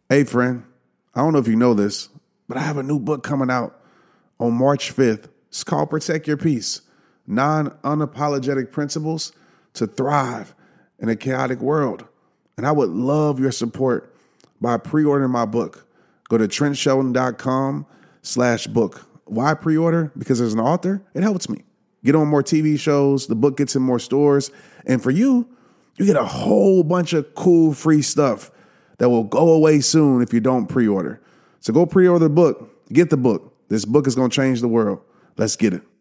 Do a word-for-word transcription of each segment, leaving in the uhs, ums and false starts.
Hey, friend, I don't know if you know this, but I have a new book coming out on March fifth. It's called Protect Your Peace, Non-Unapologetic Principles to Thrive in a Chaotic World. And I would love your support by pre-ordering my book. Go to trentshelton.com slash book. Why pre-order? Because as an author, it helps me. Get on more T V shows, the book gets in more stores, and for you, you get a whole bunch of cool free stuff that will go away soon if you don't pre-order. So go pre-order the book. Get the book. This book is going to change the world. Let's get it.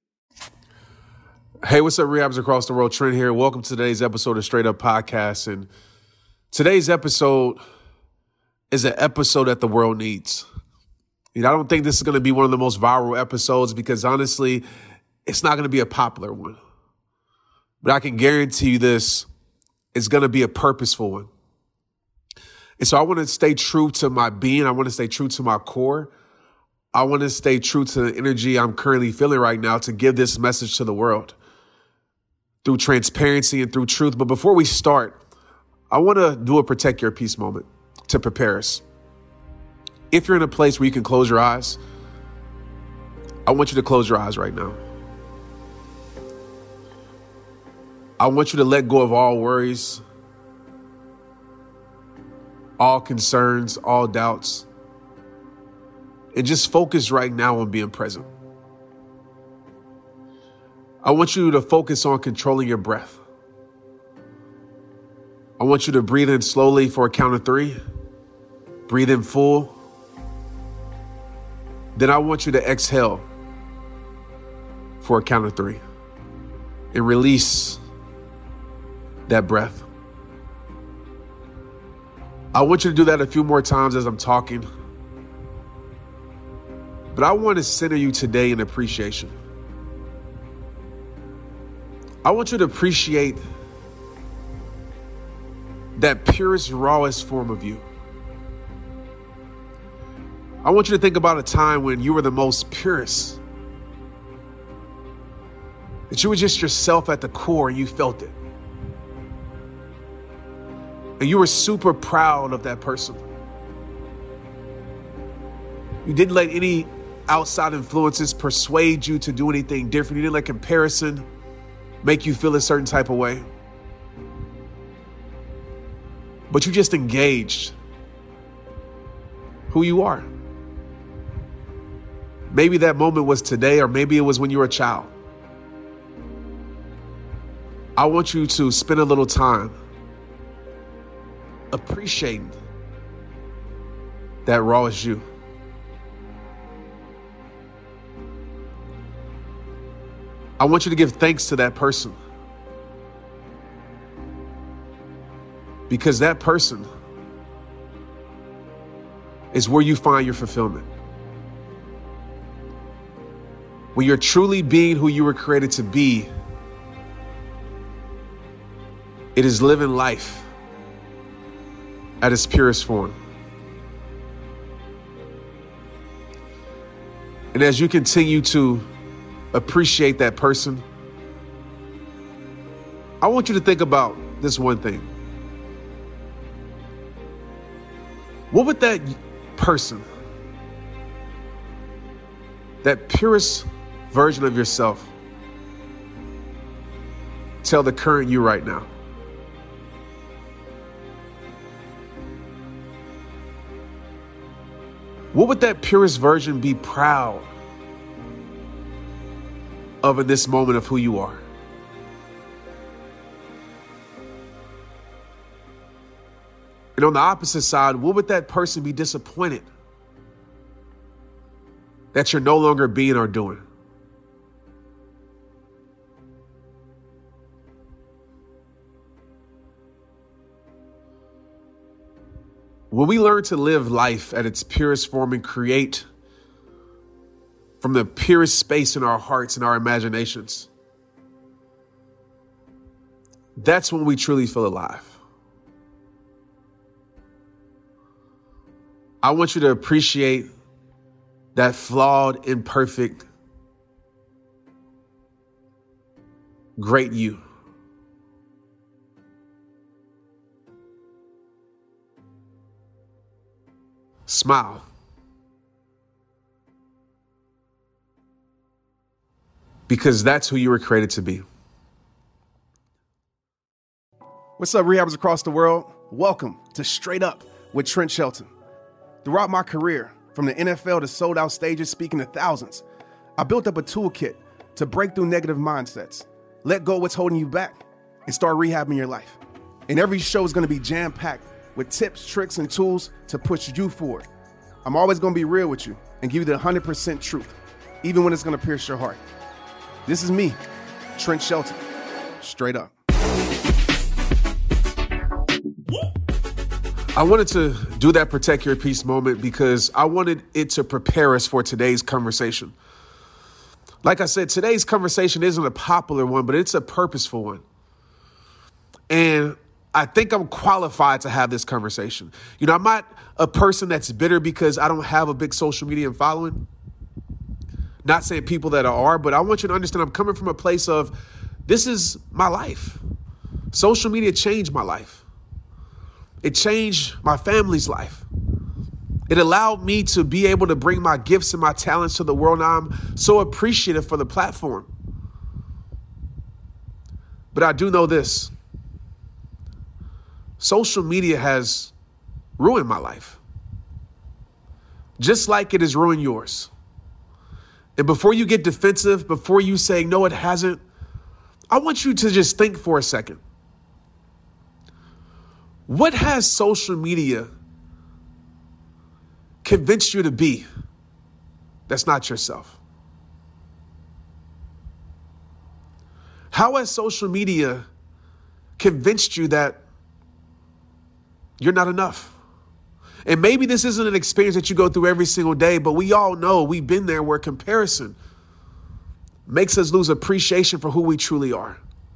Hey, what's up, rehabs across the world? Trent here. Welcome to today's episode of Straight Up Podcast. And today's episode is an episode that the world needs. You know, I don't think this is going to be one of the most viral episodes because honestly, it's not going to be a popular one. But I can guarantee you this, it's going to be a purposeful one. And so I want to stay true to my being. I want to stay true to my core. I want to stay true to the energy I'm currently feeling right now to give this message to the world through transparency and through truth. But before we start, I want to do a protect your peace moment to prepare us. If you're in a place where you can close your eyes, I want you to close your eyes right now. I want you to let go of all worries, all concerns, all doubts, and just focus right now on being present. I want you to focus on controlling your breath. I want you to breathe in slowly for a count of three. Breathe in full. Then I want you to exhale for a count of three and release that breath. I want you to do that a few more times as I'm talking. But I want to center you today in appreciation. I want you to appreciate that purest, rawest form of you. I want you to think about a time when you were the most purest. That you were just yourself at the core and you felt it. And you were super proud of that person. You didn't let any outside influences persuade you to do anything different. You didn't let comparison make you feel a certain type of way. But you just engaged who you are. Maybe that moment was today, or maybe it was when you were a child. I want you to spend a little time appreciating that rawest you. I want you to give thanks to that person. Because that person is where you find your fulfillment. When you're truly being who you were created to be, it is living life at its purest form. And as you continue to appreciate that person, I want you to think about this one thing. What would that person, that purest version of yourself, tell the current you right now? What would that purest version be proud of in this moment of who you are? And on the opposite side, what would that person be disappointed that you're no longer being or doing? When we learn to live life at its purest form and create from the purest space in our hearts and our imaginations, that's when we truly feel alive. I want you to appreciate that flawed, imperfect, great you. Smile. Because that's who you were created to be. What's up, rehabbers across the world? Welcome to Straight Up with Trent Shelton. Throughout my career, from the N F L to sold-out stages speaking to thousands, I built up a toolkit to break through negative mindsets, let go of what's holding you back, and start rehabbing your life. And every show is going to be jam-packed with tips, tricks, and tools to push you forward. I'm always going to be real with you and give you the one hundred percent truth, even when it's going to pierce your heart. This is me, Trent Shelton. Straight up. I wanted to do that protect your peace moment because I wanted it to prepare us for today's conversation. Like I said, today's conversation isn't a popular one, but it's a purposeful one. And I think I'm qualified to have this conversation. You know, I'm not a person that's bitter because I don't have a big social media following. Not saying people that are, but I want you to understand I'm coming from a place of this is my life. Social media changed my life. It changed my family's life. It allowed me to be able to bring my gifts and my talents to the world. Now I'm so appreciative for the platform. But I do know this. Social media has ruined my life. Just like it has ruined yours. And before you get defensive, before you say, no, it hasn't, I want you to just think for a second. What has social media convinced you to be that's not yourself? How has social media convinced you that you're not enough? And maybe this isn't an experience that you go through every single day, but we all know we've been there where comparison makes us lose appreciation for who we truly are.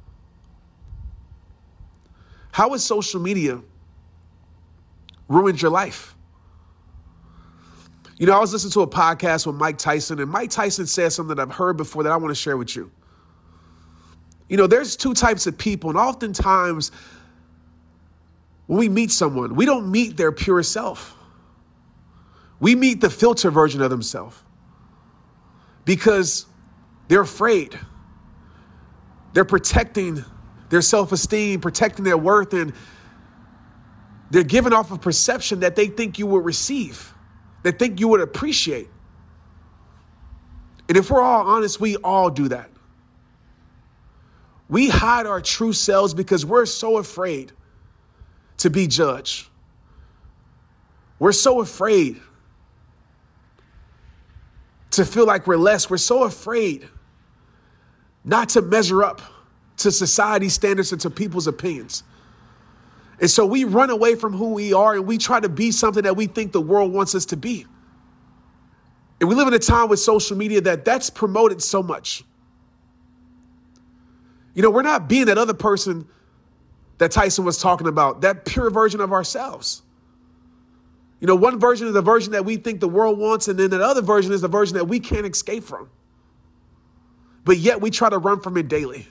How has social media ruined your life? You know, I was listening to a podcast with Mike Tyson, and Mike Tyson said something that I've heard before that I want to share with you. You know, there's two types of people, and oftentimes when we meet someone, we don't meet their pure self. We meet the filter version of themselves because they're afraid. They're protecting their self-esteem, protecting their worth, and they're giving off a perception that they think you would receive, they think you would appreciate. And if we're all honest, we all do that. We hide our true selves because we're so afraid to be judged. We're so afraid to feel like we're less. We're so afraid not to measure up to society's standards and to people's opinions. And so we run away from who we are and we try to be something that we think the world wants us to be. And we live in a time with social media that that's promoted so much. You know, we're not being that other person that Tyson was talking about, that pure version of ourselves. You know, one version is the version that we think the world wants, and then the other version is the version that we can't escape from. But yet we try to run from it daily.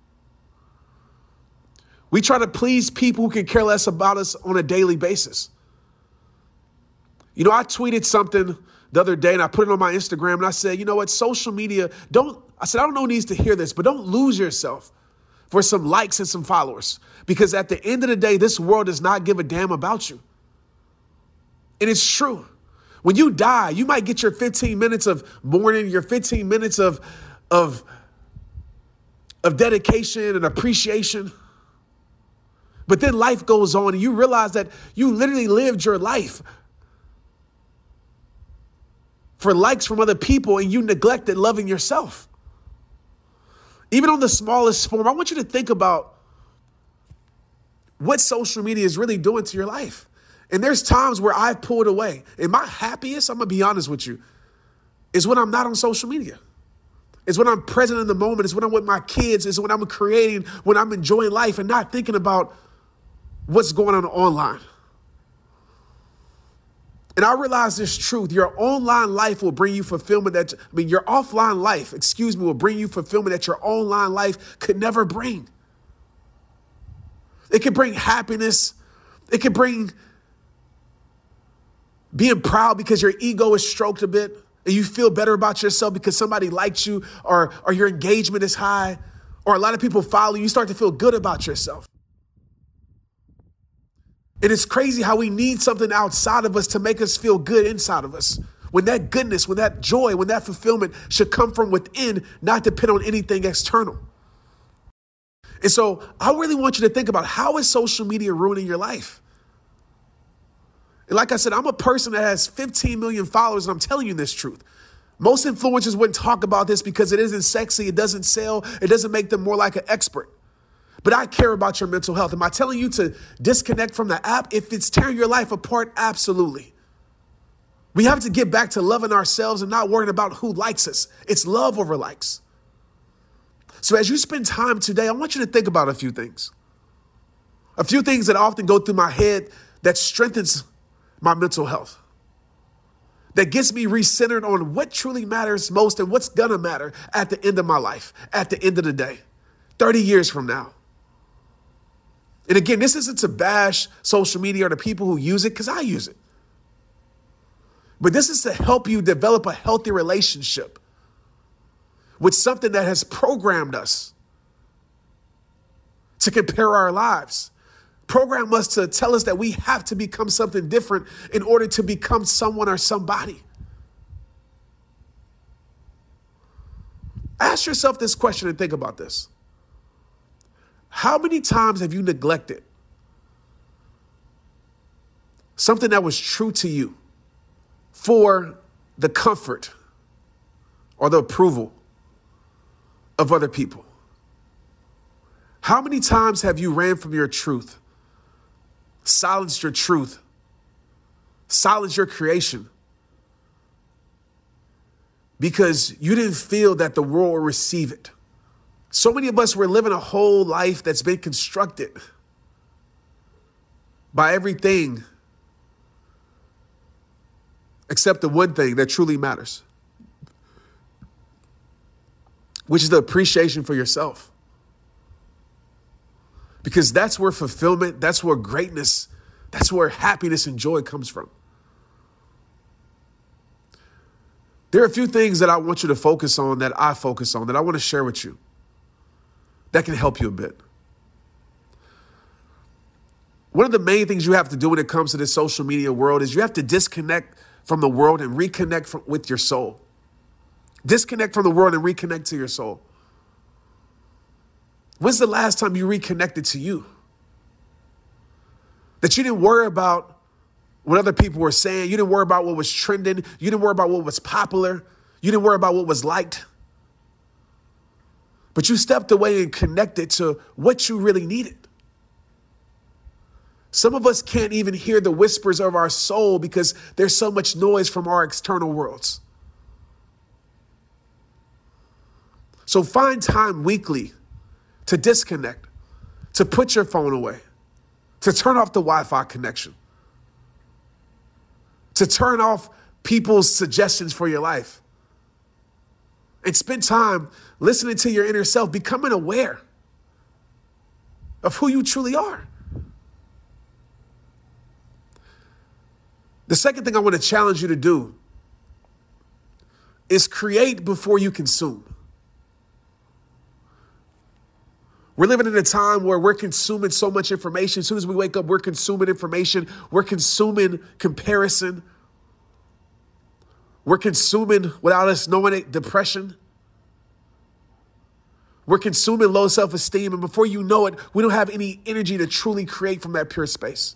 We try to please people who can care less about us on a daily basis. You know, I tweeted something the other day and I put it on my Instagram and I said, you know what, social media, don't, I said, I don't know who needs to hear this, but don't lose yourself for some likes and some followers. Because at the end of the day, this world does not give a damn about you. And it's true. When you die, you might get your fifteen minutes of mourning, your fifteen minutes of, of, of dedication and appreciation. But then life goes on and you realize that you literally lived your life for likes from other people and you neglected loving yourself. Even on the smallest form, I want you to think about what social media is really doing to your life. And there's times where I've pulled away. And my happiest, I'm going to be honest with you, is when I'm not on social media. It's when I'm present in the moment. It's when I'm with my kids. It's when I'm creating, when I'm enjoying life and not thinking about what's going on online. And I realize this truth. Your online life will bring you fulfillment that, I mean, your offline life, excuse me, will bring you fulfillment that your online life could never bring. It can bring happiness. It can bring being proud because your ego is stroked a bit and you feel better about yourself because somebody likes you or, or your engagement is high or a lot of people follow you, you start to feel good about yourself. And it's crazy how we need something outside of us to make us feel good inside of us. When that goodness, when that joy, when that fulfillment should come from within, not depend on anything external. And so I really want you to think about, how is social media ruining your life? And like I said, I'm a person that has fifteen million followers, and I'm telling you this truth. Most influencers wouldn't talk about this because it isn't sexy, it doesn't sell, it doesn't make them more like an expert. But I care about your mental health. Am I telling you to disconnect from the app? If it's tearing your life apart, absolutely. We have to get back to loving ourselves and not worrying about who likes us. It's love over likes. So as you spend time today, I want you to think about a few things. A few things that often go through my head that strengthens my mental health. That gets me recentered on what truly matters most and what's gonna matter at the end of my life, at the end of the day, thirty years from now. And again, this isn't to bash social media or the people who use it, because I use it. But this is to help you develop a healthy relationship with something that has programmed us to compare our lives. Program us to tell us that we have to become something different in order to become someone or somebody. Ask yourself this question and think about this. How many times have you neglected something that was true to you for the comfort or the approval of other people? How many times have you ran from your truth, silenced your truth, silenced your creation because you didn't feel that the world will receive it? So many of us were living a whole life that's been constructed by everything except the one thing that truly matters, which is the appreciation for yourself. Because that's where fulfillment, that's where greatness, that's where happiness and joy comes from. There are a few things that I want you to focus on, that I focus on, that I want to share with you that can help you a bit. One of the main things you have to do when it comes to this social media world is you have to disconnect from the world and reconnect from, with your soul. Disconnect from the world and reconnect to your soul. When's the last time you reconnected to you? That you didn't worry about what other people were saying. You didn't worry about what was trending. You didn't worry about what was popular. You didn't worry about what was liked. But you stepped away and connected to what you really needed. Some of us can't even hear the whispers of our soul because there's so much noise from our external worlds. So find time weekly to disconnect, to put your phone away, to turn off the Wi-Fi connection, to turn off people's suggestions for your life, and spend time listening to your inner self, becoming aware of who you truly are. The second thing I want to challenge you to do is create before you consume. We're living in a time where we're consuming so much information. As soon as we wake up, we're consuming information. We're consuming comparison. We're consuming, without us knowing it, depression. We're consuming low self-esteem. And before you know it, we don't have any energy to truly create from that pure space.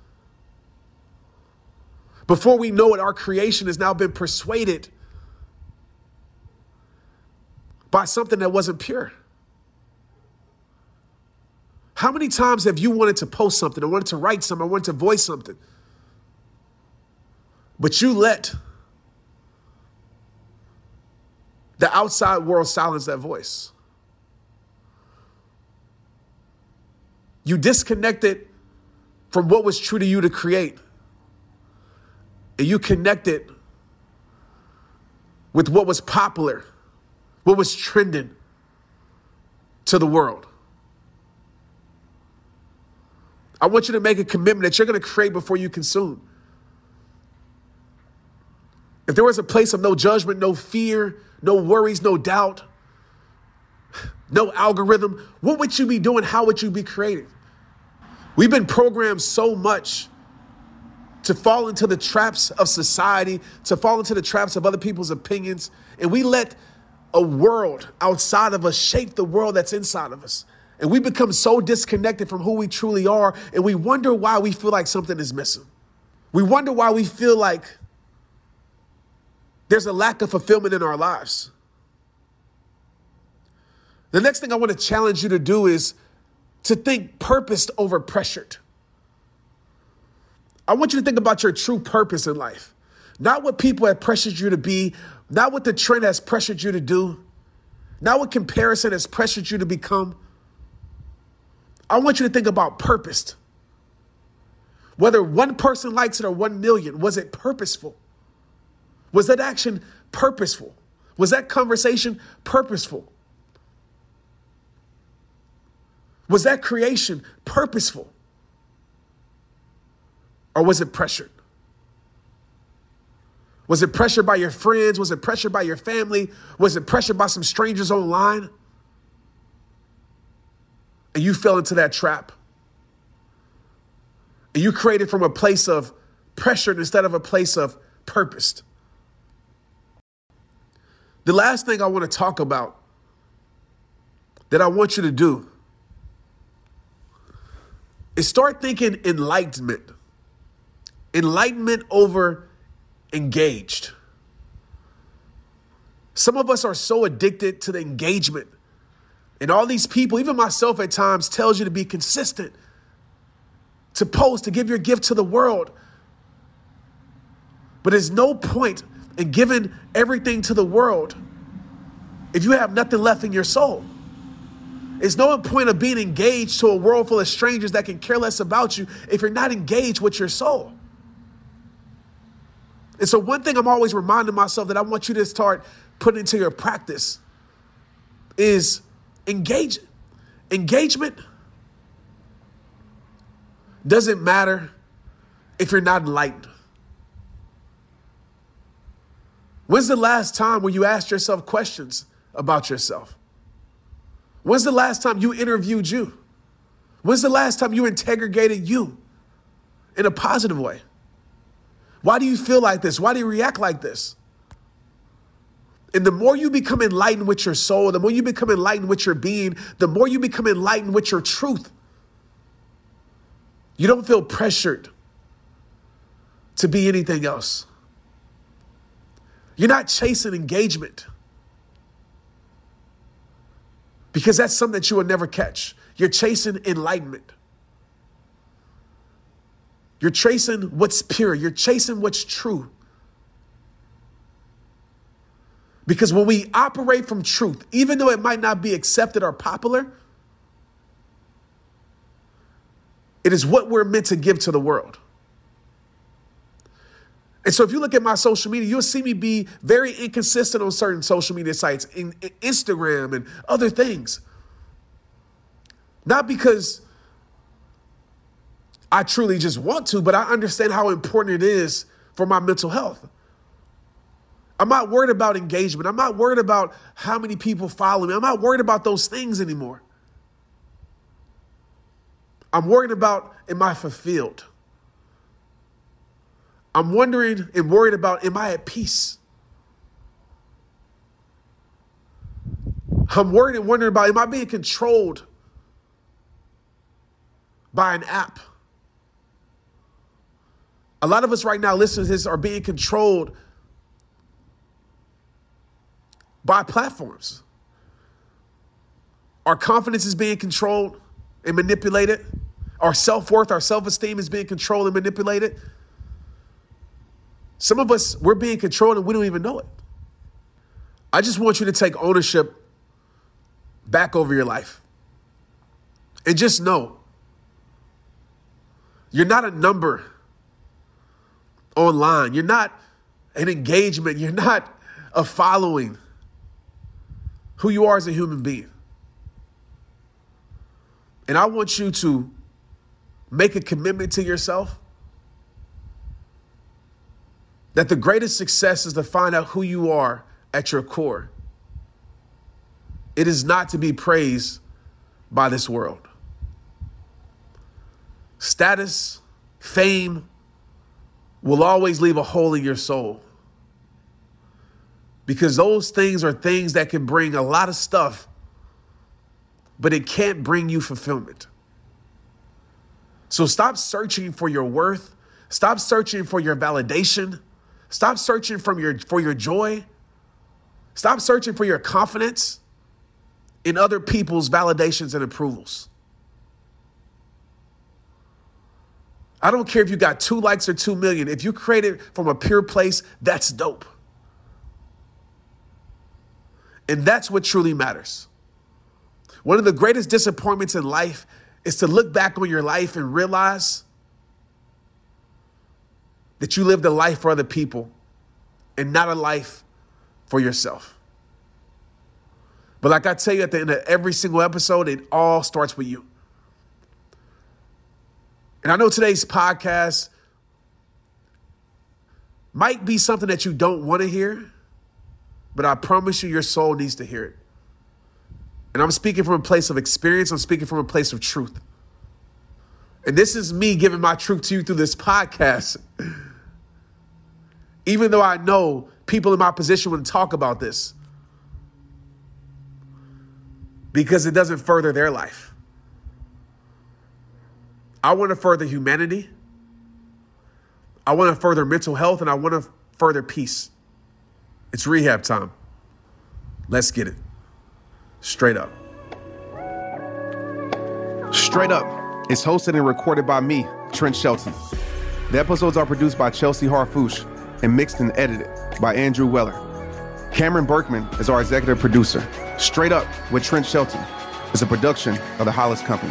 Before we know it, our creation has now been persuaded by something that wasn't pure. How many times have you wanted to post something, or wanted to write something, or wanted to voice something, but you let the outside world silence that voice? You disconnected from what was true to you to create, and you connected with what was popular, what was trending to the world. I want you to make a commitment that you're going to create before you consume. if there was a place of no judgment, no fear, no worries, no doubt, no algorithm, what would you be doing? How would you be creating? We've been programmed so much to fall into the traps of society, to fall into the traps of other people's opinions. And we let a world outside of us shape the world that's inside of us. And we become so disconnected from who we truly are. And we wonder why we feel like something is missing. We wonder why we feel like there's a lack of fulfillment in our lives. The next thing I want to challenge you to do is to think purposed over pressured. I want you to think about your true purpose in life, not what people have pressured you to be, not what the trend has pressured you to do, not what comparison has pressured you to become. I want you to think about purposed. Whether one person likes it or one million, was it purposeful? Was that action purposeful? Was that conversation purposeful? Was that creation purposeful? Or was it pressured? Was it pressured by your friends? Was it pressured by your family? Was it pressured by some strangers online? And you fell into that trap. And you created from a place of pressure instead of a place of purposed. The last thing I want to talk about that I want you to do is start thinking enlightenment. Enlightenment over engaged. Some of us are so addicted to the engagement. And all these people, even myself at times, tells you to be consistent, to post, to give your gift to the world. But there's no point in giving everything to the world if you have nothing left in your soul. There's no point of being engaged to a world full of strangers that can care less about you if you're not engaged with your soul. And so one thing I'm always reminding myself that I want you to start putting into your practice is engage. Engagement doesn't matter if you're not enlightened. When's the last time when you asked yourself questions about yourself? When's the last time you interviewed you? When's the last time you interrogated you in a positive way? Why do you feel like this? Why do you react like this? And the more you become enlightened with your soul, the more you become enlightened with your being, the more you become enlightened with your truth. You don't feel pressured to be anything else. You're not chasing engagement because that's something that you will never catch. You're chasing enlightenment. You're chasing what's pure. You're chasing what's true. Because when we operate from truth, even though it might not be accepted or popular, it is what we're meant to give to the world. And so if you look at my social media, you'll see me be very inconsistent on certain social media sites, in, in Instagram and other things. Not because I truly just want to, but I understand how important it is for my mental health. I'm not worried about engagement. I'm not worried about how many people follow me. I'm not worried about those things anymore. I'm worried about, am I fulfilled? I'm wondering and worried about, am I at peace? I'm worried and wondering about, am I being controlled by an app? A lot of us right now, listening to this, are being controlled by platforms. Our confidence is being controlled and manipulated. Our self-worth, our self-esteem is being controlled and manipulated. Some of us, we're being controlled and we don't even know it. I just want you to take ownership back over your life. And just know, you're not a number online. You're not an engagement. You're not a following. Who you are as a human being. And I want you to make a commitment to yourself that the greatest success is to find out who you are at your core. It is not to be praised by this world. Status, fame will always leave a hole in your soul, because those things are things that can bring a lot of stuff, but it can't bring you fulfillment. So stop searching for your worth. Stop searching for your validation. Stop searching for your, for your joy. Stop searching for your confidence in other people's validations and approvals. I don't care if you got two likes or two million. If you create it from a pure place, that's dope. And that's what truly matters. One of the greatest disappointments in life is to look back on your life and realize that you lived a life for other people and not a life for yourself. But like I tell you at the end of every single episode, it all starts with you. And I know today's podcast might be something that you don't want to hear, but I promise you your soul needs to hear it. And I'm speaking from a place of experience. I'm speaking from a place of truth. And this is me giving my truth to you through this podcast. Even though I know people in my position wouldn't talk about this, because it doesn't further their life. I want to further humanity. I want to further mental health, and I want to further peace. It's rehab time. Let's get it. Straight Up. Straight Up is hosted and recorded by me, Trent Shelton. The episodes are produced by Chelsea Harfouche and mixed and edited by Andrew Weller. Cameron Berkman is our executive producer. Straight Up with Trent Shelton is a production of the Hollis Company.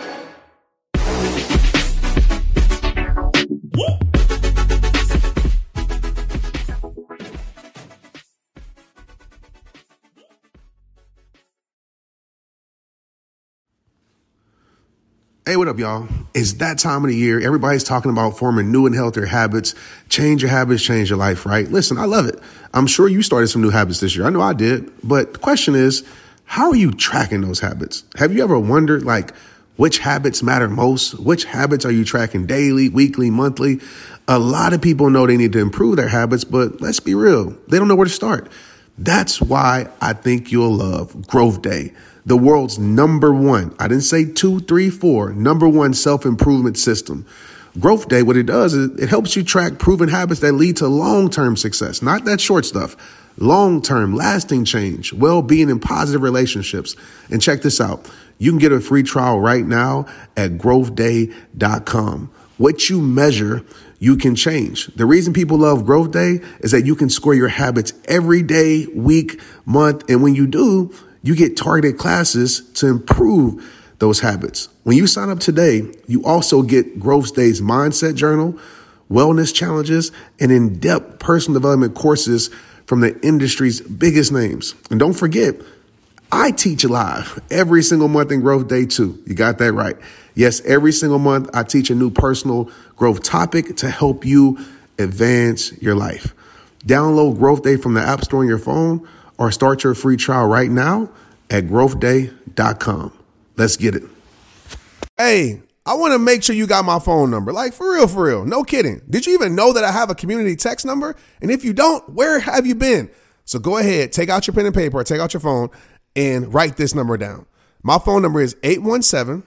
Hey, what up, y'all? It's that time of the year. Everybody's talking about forming new and healthier habits. Change your habits, change your life, right? Listen, I love it. I'm sure you started some new habits this year. I know I did. But the question is, how are you tracking those habits? Have you ever wondered, like, which habits matter most? Which habits are you tracking daily, weekly, monthly? A lot of people know they need to improve their habits, but let's be real. They don't know where to start. That's why I think you'll love Growth Day, the world's number one, I didn't say two, three, four, number one self-improvement system. Growth Day, what it does is it helps you track proven habits that lead to long-term success, not that short stuff. Long-term, lasting change, well-being, and positive relationships. And check this out. You can get a free trial right now at growth day dot com. What you measure, you can change. The reason people love Growth Day is that you can score your habits every day, week, month. And when you do, you get targeted classes to improve those habits. When you sign up today, you also get Growth Day's mindset journal, wellness challenges, and in-depth personal development courses from the industry's biggest names. And don't forget, I teach live every single month in Growth Day too. You got that right. Yes, every single month I teach a new personal growth topic to help you advance your life. Download Growth Day from the App Store on your phone or start your free trial right now at growth day dot com. Let's get it. Hey, I want to make sure you got my phone number. Like, for real, for real. No kidding. Did you even know that I have a community text number? And if you don't, where have you been? So go ahead, take out your pen and paper, or take out your phone and write this number down. My phone number is eight one seven,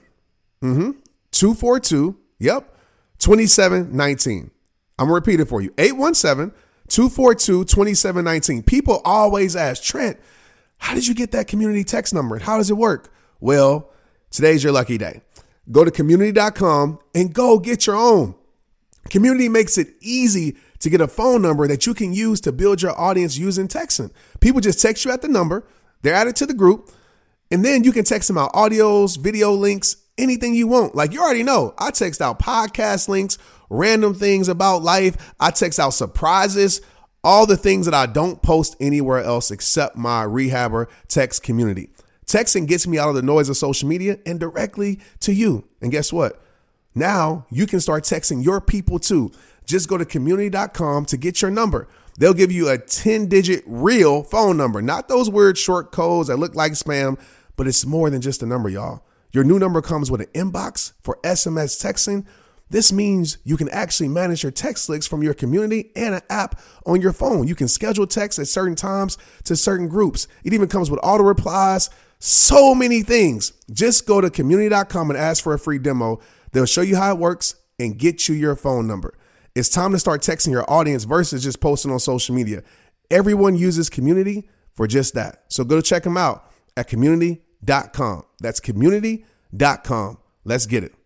two four two, yep, two seven one nine. I'm going to repeat it for you. eight one seven, two four two, two seven one nine. People always ask, Trent, how did you get that community text number? How does it work? Well, today's your lucky day. Go to community dot com and go get your own. Community makes it easy to get a phone number that you can use to build your audience using texting. People just text you at the number, they're added to the group, and then you can text them out audios, video links, anything you want. Like, you already know, I text out podcast links, random things about life. I text out surprises, all the things that I don't post anywhere else except my Rehabber text community. Texting gets me out of the noise of social media and directly to you. And guess what? Now you can start texting your people too. Just go to community dot com to get your number. They'll give you a ten-digit real phone number, not those weird short codes that look like spam, but it's more than just a number, y'all. Your new number comes with an inbox for S M S texting. This means you can actually manage your text links from your community and an app on your phone. You can schedule texts at certain times to certain groups. It even comes with auto replies, so many things. Just go to community dot com and ask for a free demo. They'll show you how it works and get you your phone number. It's time to start texting your audience versus just posting on social media. Everyone uses Community for just that. So go check them out at community dot com. That's community dot com. Let's get it.